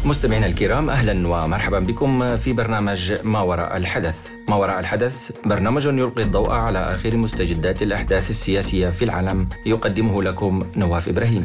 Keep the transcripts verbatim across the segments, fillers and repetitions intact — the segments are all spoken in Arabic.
مستمعينا الكرام، أهلا ومرحبا بكم في برنامج ما وراء الحدث. ما وراء الحدث برنامج يلقي الضوء على آخر مستجدات الأحداث السياسية في العالم، يقدمه لكم نواف إبراهيم.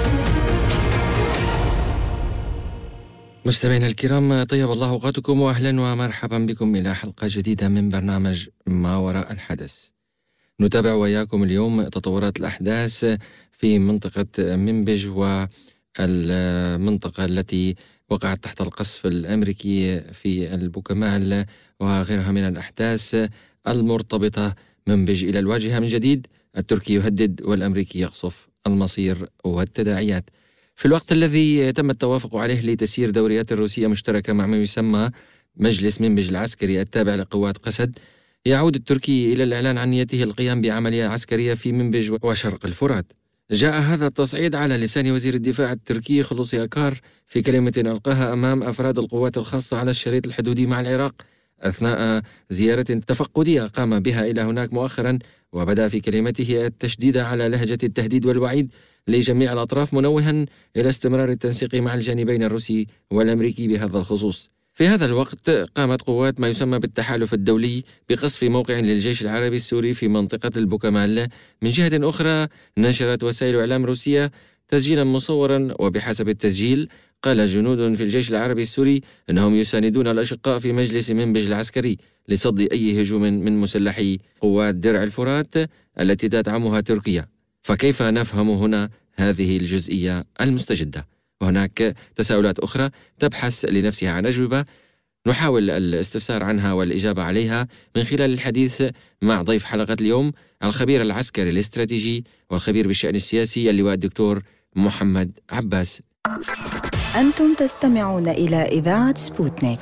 مستمعينا الكرام، طيب الله أوقاتكم وأهلا ومرحبا بكم إلى حلقة جديدة من برنامج ما وراء الحدث. نتابع وياكم اليوم تطورات الأحداث في منطقة منبج والمنطقة التي وقعت تحت القصف الأمريكي في البوكمال وغيرها من الأحداث المرتبطة. منبج إلى الواجهة من جديد، التركي يهدد والأمريكي يقصف المصير والتداعيات. في الوقت الذي تم التوافق عليه لتسيير دوريات روسية مشتركة مع ما يسمى مجلس منبج العسكري التابع لقوات قسد، يعود التركي إلى الإعلان عن نيته القيام بعملية عسكرية في منبج وشرق الفرات. جاء هذا التصعيد على لسان وزير الدفاع التركي خلوصي أكار في كلمة ألقاها أمام أفراد القوات الخاصة على الشريط الحدودي مع العراق أثناء زيارة تفقدية قام بها إلى هناك مؤخرا، وبدأ في كلمته التشديد على لهجة التهديد والوعيد لجميع الأطراف، منوها إلى استمرار التنسيق مع الجانبين الروسي والأمريكي بهذا الخصوص. في هذا الوقت قامت قوات ما يسمى بالتحالف الدولي بقصف موقع للجيش العربي السوري في منطقة البوكمال. من جهة أخرى نشرت وسائل إعلام روسية تسجيلا مصورا، وبحسب التسجيل قال جنود في الجيش العربي السوري أنهم يساندون الأشقاء في مجلس منبج العسكري لصد أي هجوم من مسلحي قوات درع الفرات التي تدعمها تركيا. فكيف نفهم هنا هذه الجزئية المستجدة؟ وهناك تساؤلات أخرى تبحث لنفسها عن أجوبة، نحاول الاستفسار عنها والإجابة عليها من خلال الحديث مع ضيف حلقة اليوم الخبير العسكري الاستراتيجي والخبير بالشأن السياسي اللواء الدكتور محمد عباس. أنتم تستمعون إلى إذاعة سبوتنيك.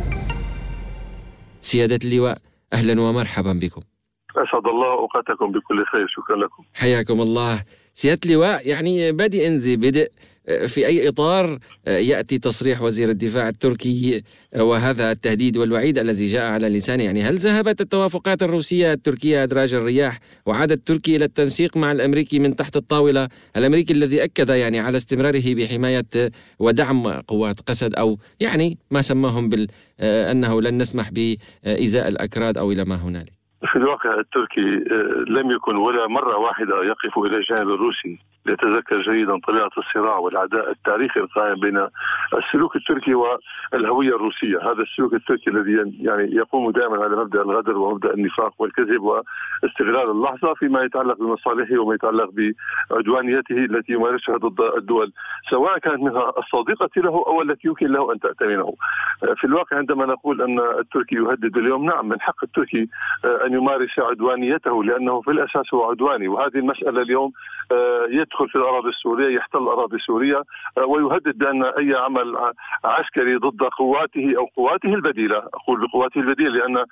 سيادة اللواء، أهلا ومرحبا بكم. أسعد الله أوقاتكم بكل خير، شكرا لكم. حياكم الله. سيادة اللواء، يعني بادئ ذي بدء، في أي إطار يأتي تصريح وزير الدفاع التركي وهذا التهديد والوعيد الذي جاء على لسانه؟ يعني هل ذهبت التوافقات الروسية التركية أدراج الرياح وعاد التركي إلى التنسيق مع الأمريكي من تحت الطاولة، الأمريكي الذي أكد يعني على استمراره بحماية ودعم قوات قسد، أو يعني ما سماهم بال أنه لن نسمح بإيذاء الأكراد أو إلى ما هنالك؟ في الواقع التركي لم يكن ولا مرة واحدة يقف إلى الجانب الروسي. ليتذكر جيدا طبيعة الصراع والعداء التاريخي القائم بين السلوك التركي والهوية الروسية. هذا السلوك التركي الذي يعني يقوم دائما على مبدأ الغدر ومبدأ النفاق والكذب واستغلال اللحظة فيما يتعلق بمصالحه وما يتعلق بعدوانيته التي يمارسها ضد الدول، سواء كانت منها الصديقة له أو التي يمكن له أن تأتمنه. في الواقع عندما نقول أن التركي يهدد اليوم، نعم، من حق التركي أن يمارس عدوانيته لأنه في الأساس هو عدواني، وهذه المسألة اليوم يدخل في الأراضي السورية، يحتل الأراضي السورية ويهدد بأن أي عمل عسكري ضد قواته أو قواته البديلة، أقول بقواته البديلة لأن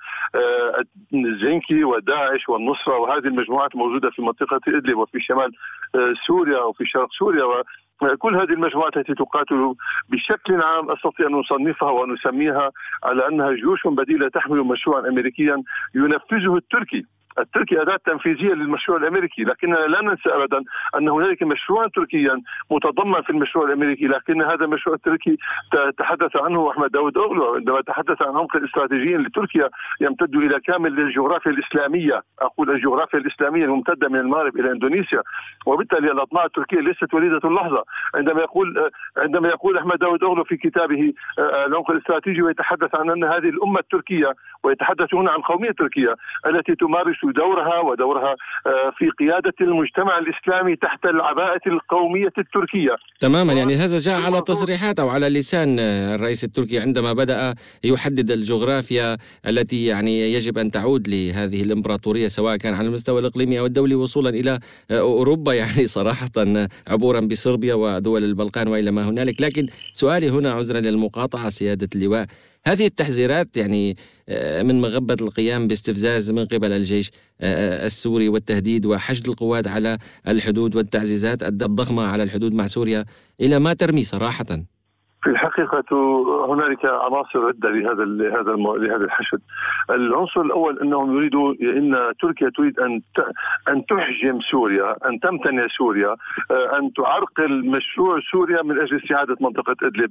الزنكي وداعش والنصرة وهذه المجموعات موجودة في منطقة إدلب وفي شمال سوريا وفي شرق سوريا، كل هذه المجموعات التي تقاتل بشكل عام أستطيع أن نصنفها ونسميها على أنها جيوش بديلة تحمل مشروعا أمريكيا ينفذه التركي. التركي أداة تنفيذية للمشروع الأمريكي، لكننا لا ننسى أبدا أن هنالك مشروعا تركيا متضمن في المشروع الأمريكي، لكن هذا المشروع التركي تحدث عنه أحمد داود أوغلو عندما تحدث عن عمق الاستراتيجي لتركيا يمتد إلى كامل الجغرافيا الإسلامية، أقول الجغرافيا الإسلامية الممتدة من المغرب إلى إندونيسيا، وبالتالي الأطماع التركية ليست وليدة اللحظة. عندما يقول عندما يقول أحمد داود أوغلو في كتابه العمق الاستراتيجي ويتحدث عن أن هذه الأمة التركية، ويتحدث هنا عن قومية تركيا التي تمارس دورها ودورها في قيادة المجتمع الإسلامي تحت العباءة القومية التركية. تماما، يعني هذا جاء على تصريحات أو على لسان الرئيس التركي عندما بدأ يحدد الجغرافيا التي يعني يجب أن تعود لهذه الإمبراطورية، سواء كان على المستوى الإقليمي أو الدولي وصولا إلى أوروبا، يعني صراحة عبورا بصربيا ودول البلقان وإلى ما هنالك. لكن سؤالي هنا، عذرا للمقاطعة سيادة اللواء، هذه التحذيرات يعني من مغبة القيام باستفزاز من قبل الجيش السوري والتهديد وحشد القوات على الحدود والتعزيزات الضخمة على الحدود مع سوريا، إلى ما ترمي صراحة؟ في الحقيقة هنالك عناصر عدة لهذا لهذا لهذا الحشد. العنصر الأول أنهم يريدوا أن تركيا تريد أن أن تحجم سوريا، أن تمتنع سوريا، أن تعرقل مشروع سوريا من أجل استعادة منطقة إدلب.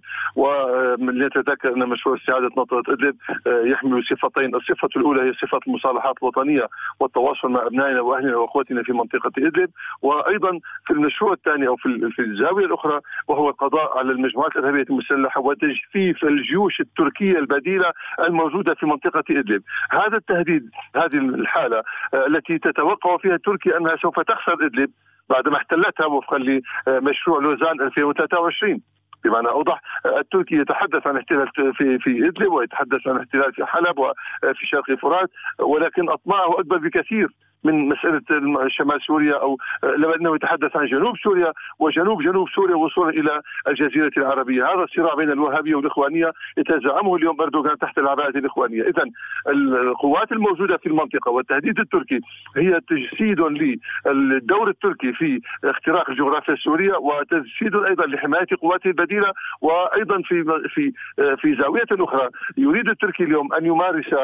ولنتذكر أن مشروع استعادة منطقة إدلب يحمل صفتين، الصفة الأولى هي صفة المصالحات الوطنية والتواصل مع أبنائنا وأهلنا وأخواتنا في منطقة إدلب، وأيضا في المشروع الثاني أو في في الزاوية الأخرى وهو القضاء على المجموعات الإرهابية المسلحة وتجفيف الجيوش التركية البديلة الموجودة في منطقة إدلب. هذا التهديد، هذه الحالة التي تتوقع فيها تركيا أنها سوف تخسر إدلب بعدما احتلتها وفقا لمشروع لوزان ألفين وثلاثة وعشرين. بمعنى أوضح، التركي يتحدث عن احتلال في في إدلب ويتحدث عن احتلال في حلب وفي شرق فرات، ولكن أطماعه أكبر بكثير من مسألة شمال سوريا، أو لما أنه يتحدث عن جنوب سوريا وجنوب جنوب سوريا وصولا إلى الجزيرة العربية. هذا الصراع بين الوهابية والإخوانية يتزعمه اليوم أردوغان تحت العباءة الإخوانية. إذن القوات الموجودة في المنطقة والتهديد التركي هي تجسيد للدور التركي في اختراق الجغرافيا السورية، وتجسيد أيضا لحماية قواته البديلة. وأيضا في في في زاوية أخرى يريد التركي اليوم أن يمارس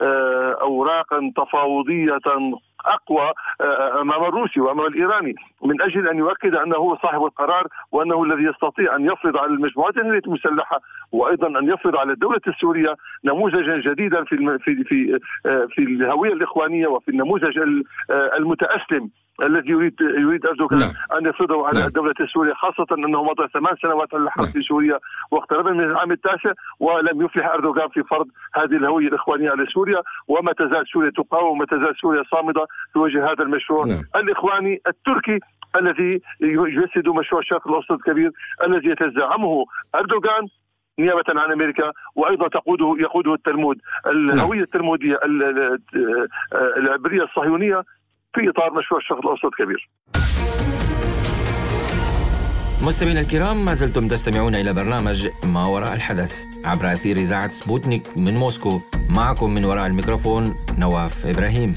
أوراقا تفاوضية أقوى أمام الروسي وأمام الإيراني من أجل أن يؤكد أنه هو صاحب القرار، وأنه الذي يستطيع أن يفرض على المجموعات المسلحة وأيضا أن يفرض على الدولة السورية نموذجا جديدا في في في في الهوية الإخوانية وفي النموذج المتأسلم الذي يريد يريد أردوغان نعم. أن يفرضه على نعم. الدولة السورية، خاصة أنه مضى ثمان سنوات على الحرب نعم. في سوريا واقترب من العام التاسع ولم يفلح أردوغان في فرض هذه الهوية الإخوانية على سوريا، وما تزال سوريا تقاوم وما تزال سوريا صامدة في وجه هذا المشروع نعم. الإخواني التركي الذي يجسد مشروع الشرق الأوسط الكبير الذي يتزعمه أردوغان نيابة عن أمريكا، وأيضا تقوده يقوده التلمود، الهوية التلمودية العبرية الصهيونية في إطار مشروع الشرق الأوسط الكبير. مستمعينا الكرام، ما زلتم تستمعون إلى برنامج ما وراء الحدث عبر أثير إذاعة سبوتنيك من موسكو. معكم من وراء الميكروفون نواف إبراهيم.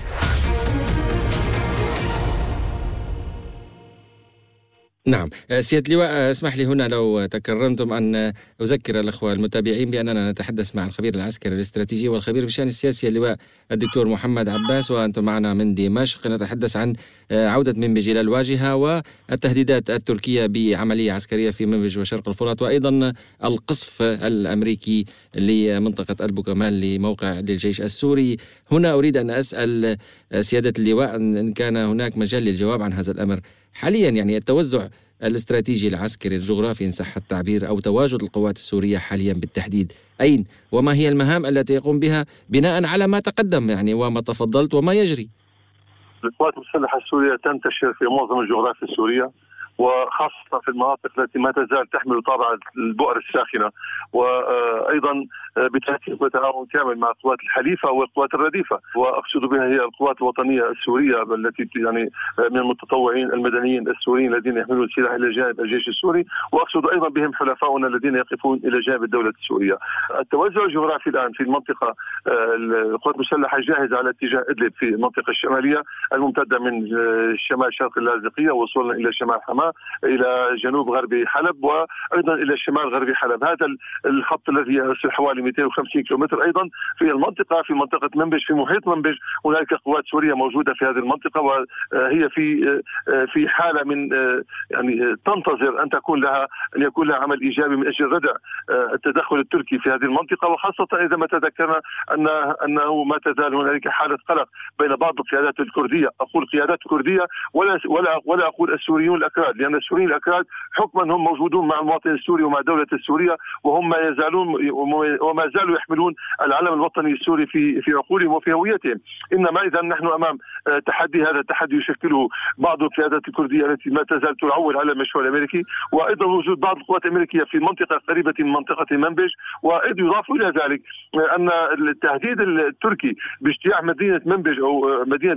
نعم سيادة اللواء، اسمح لي هنا لو تكرمتم أن أذكر الأخوة المتابعين بأننا نتحدث مع الخبير العسكري الاستراتيجي والخبير بالشأن السياسي اللواء الدكتور محمد عباس، وأنتم معنا من دمشق. نتحدث عن عودة منبج إلى الواجهة والتهديدات التركية بعملية عسكرية في منبج وشرق الفرات، وأيضا القصف الأمريكي لمنطقة البوكمال لموقع للجيش السوري. هنا أريد أن أسأل سيادة اللواء إن كان هناك مجال للجواب عن هذا الأمر حاليا، يعني التوزع الاستراتيجي العسكري الجغرافي إن صح التعبير أو تواجد القوات السورية حاليا بالتحديد أين، وما هي المهام التي يقوم بها بناء على ما تقدم يعني وما تفضلت وما يجري؟ القوات المسلحة السورية تنتشر في معظم الجغرافيا السورية، وخاصة في المناطق التي ما تزال تحمل طابع البؤر الساخنة، وأيضا بتنسيق وتعاون كامل مع القوات الحليفة والقوات الرديفة. وأقصد بها هي القوات الوطنية السورية التي يعني من المتطوعين المدنيين السوريين الذين يحملون السلاح إلى جانب الجيش السوري، وأقصد أيضا بهم حلفاؤنا الذين يقفون إلى جانب الدولة السورية. التوزع الجغرافي الآن في المنطقة، القوات المسلحة جاهزة على اتجاه إدلب في المنطقة الشمالية الممتدة من شمال شرق اللاذقية وصولا إلى شمال حماة إلى جنوب غربي حلب وأيضا إلى شمال غربي حلب. هذا الخط الذي يصل حوالي مئتين وخمسين كيلومتر. أيضا في المنطقة في منطقة منبج في محيط منبج هناك قوات سورية موجودة في هذه المنطقة، وهي في في حالة من يعني تنتظر أن تكون لها أن يكون لها عمل إيجابي من أجل ردع التدخل التركي في هذه المنطقة، وخاصة إذا ما تذكرنا أن أنه ما تزال هنالك حالة قلق بين بعض القيادات الكردية. أقول قيادات كردية ولا ولا ولا أقول السوريون الأكراد، لأن السوريين الأكراد حكما هم موجودون مع المواطن السوري ومع الدولة السورية، وهم ما يزالون وما زالوا يحملون العلم الوطني السوري في في عقولهم وفي هويتهم. إنما إذا نحن أمام تحدي، هذا التحدي يشكله بعض القيادات الكردية التي ما تزال تعول على المشروع الأمريكي، وأيضا وجود بعض القوات الأمريكية في منطقة قريبة من منطقة منبج. وإذ يضاف إلى ذلك أن التهديد التركي باجتياح مدينة منبج أو مدينة منبج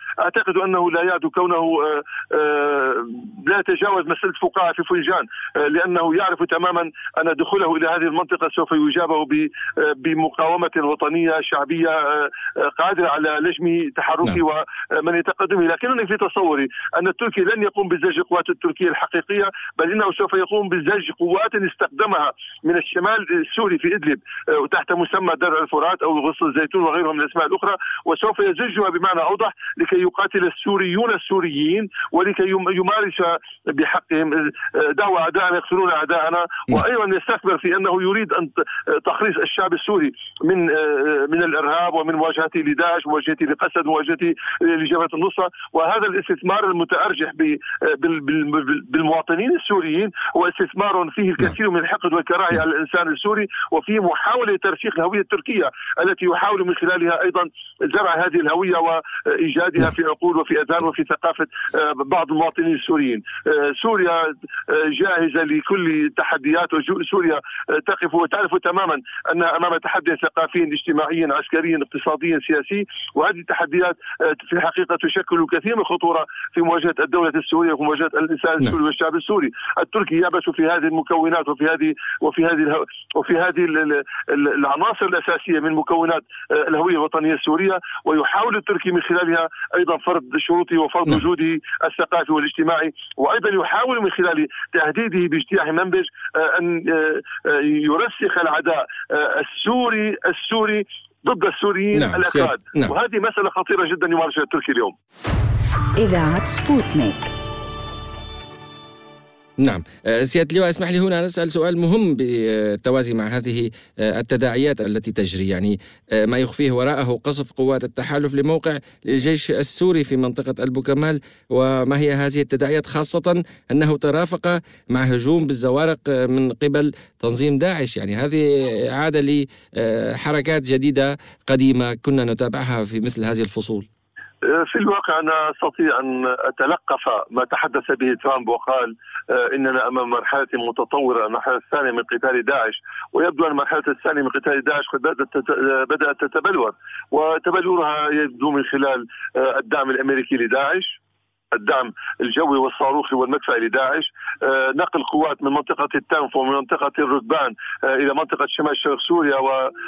أعتقد أنه لا يعد كونه لا يتجاوز مسألة فقاعة في فنجان، لأنه يعرف تماما أن دخوله إلى هذه المنطقة سوف يجابه بمقاومة وطنية شعبية قادرة على لجم تحركه ومن يتقدمه. لكنني في تصوري أن التركي لن يقوم بزج القوات التركية الحقيقية، بل إنه سوف يقوم بزج قوات استخدمها من الشمال السوري في إدلب وتحت مسمى درع الفرات أو غصن الزيتون وغيرهم من الأسماء الأخرى، وسوف يزجها بمعنى أوضح لكي يقاتل السوريون السوريين ولكي يمارس بحقهم دعوة أعداءنا يقتلون أعداءنا، وأيضا يستكبر في أنه يريد أن تخليص الشعب السوري من من الإرهاب ومن مواجهته لداعش ومواجهته لقسد ومواجهته لجبهة النصرة. وهذا الاستثمار المتأرجح بالمواطنين السوريين هو استثمار فيه الكثير من الحقد والكراهية على الإنسان السوري، وفيه محاولة ترسيخ الهوية التركية التي يحاول من خلالها أيضا زرع هذه الهوية وإيجادها في عقول وفي أذهان وفي ثقافة بعض المواطنين السوريين. سوريا جاهزة لكل التحديات، وسوريا تقف وتعرف تماما أنها أمام تحدي ثقافي اجتماعي عسكري اقتصادي سياسي، وهذه التحديات في الحقيقة تشكل كثير من الخطورة في مواجهة الدولة السورية وفي مواجهة الإنسان السوري والشعب السوري. التركي يعبث في هذه المكونات وفي هذه وفي هذه وفي هذه العناصر الأساسية من مكونات الهوية الوطنية السورية، ويحاول التركي من خلالها أيضا فرض شروطه وفرض وجوده الثقافي والاجتماعي، وأيضا يحاول من خلال تهديده باجتياح منبج أن يرسخ العداء السوري السوري ضد السوريين نعم الأكراد. نعم. وهذه مسألة خطيرة جدا يمارسها التركي اليوم. إذاعة سبوتنيك. نعم سيادة اللواء، اسمح لي هنا نسأل سؤال مهم بالتوازي مع هذه التداعيات التي تجري، يعني ما يخفيه وراءه قصف قوات التحالف لموقع الجيش السوري في منطقة البوكمال، وما هي هذه التداعيات، خاصة أنه ترافق مع هجوم بالزوارق من قبل تنظيم داعش. يعني هذه عادة لحركات جديدة قديمة كنا نتابعها في مثل هذه الفصول. في الواقع أنا أستطيع أن أتلقف ما تحدث به ترامب وقال إننا أمام مرحلة متطورة، المرحلة الثانية من قتال داعش، ويبدو أن المرحلة الثانية من قتال داعش قد بدأت تتبلور، وتبلورها يبدو من خلال الدعم الأمريكي لداعش، الدعم الجوي والصاروخي والمدفعي لداعش، نقل قوات من منطقة التنف ومن منطقة الركبان إلى منطقة شمال شرق سوريا،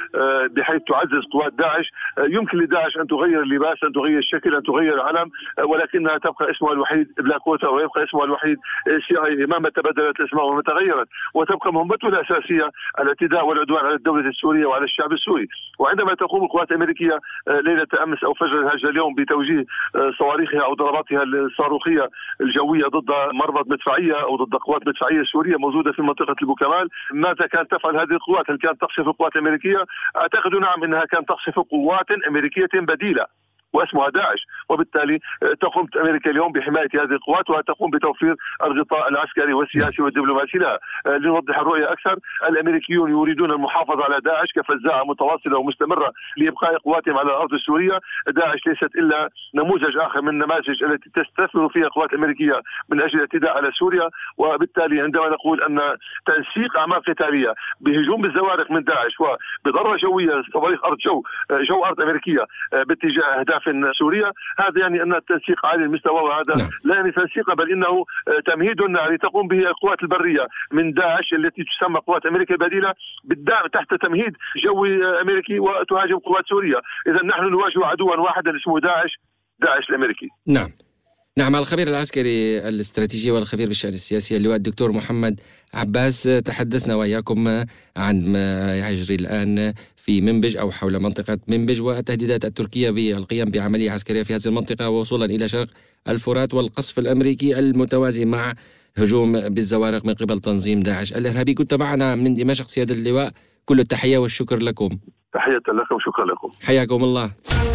وبحيث تعزز قوات داعش. يمكن لداعش أن تغير اللباس، أن تغير الشكل، أن تغير العلم، ولكنها تبقى اسمها الوحيد بلاك ووتر، ويبقى اسمها الوحيد سي اي مهما تبدلت الأسماء ومهما تغيرت، وتبقى مهمته الأساسية الاعتداء والعدوان على الدولة السورية وعلى الشعب السوري. وعندما تقوم القوات الأمريكية ليلة أمس أو فجر هذا اليوم بتوجيه صواريخها أو ضرباتها الصاروخية الجوية ضد مربط مدفعية أو ضد قوات مدفعية سورية موجودة في منطقة البوكمال، ماذا كانت تفعل هذه القوات؟ هل كانت تقصف القوات الأمريكية؟ أعتقد نعم أنها كانت تقصف قوات أمريكية بديلة واسمها داعش، وبالتالي تقوم أمريكا اليوم بحماية هذه القوات وتقوم بتوفير الغطاء العسكري والسياسي والدبلوماسي لها. لنوضح الرؤية أكثر، الأمريكيون يريدون المحافظة على داعش كفزاعة متواصلة ومستمرة لإبقاء قواتهم على الأرض السورية. داعش ليست إلا نموذج آخر من النماذج التي تستثمر فيها القوات الأمريكية من أجل الاعتداء على سوريا. وبالتالي عندما نقول أن تنسيق أعمال قتالية بهجوم بالزوارق من داعش وبضربة جوية صواريخ أرض جو جو أرض أمريكية باتجاه أهداف سوريا، هذا يعني أن التنسيق عالي المستوى، وهذا نعم. لا يعني تنسيق بل إنه تمهيد لتقوم به القوات البرية من داعش التي تسمى قوات أمريكا البديلة بالدعم تحت تمهيد جوي أمريكي وتهاجم قوات سوريا. إذا نحن نواجه عدوا واحدا اسمه داعش داعش الأمريكي. نعم نعم. الخبير العسكري الاستراتيجي والخبير بالشأن السياسي اللواء الدكتور محمد عباس، تحدثنا وإياكم عن ما يجري الآن في منبج أو حول منطقة منبج والتهديدات التركية بالقيام بعملية عسكرية في هذه المنطقة وصولا إلى شرق الفرات والقصف الأمريكي المتوازي مع هجوم بالزوارق من قبل تنظيم داعش الإرهابي. كنت معنا من دمشق سيادة اللواء، كل التحية والشكر لكم. تحية لكم، شكرا لكم، حياكم الله.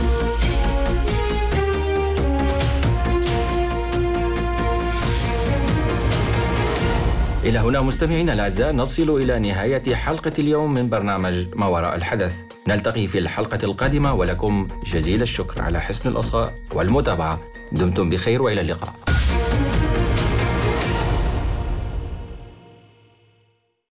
إلى هنا مستمعينا الأعزاء نصل إلى نهاية حلقة اليوم من برنامج ما وراء الحدث. نلتقي في الحلقة القادمة ولكم جزيل الشكر على حسن الإصغاء والمتابعة. دمتم بخير وإلى اللقاء.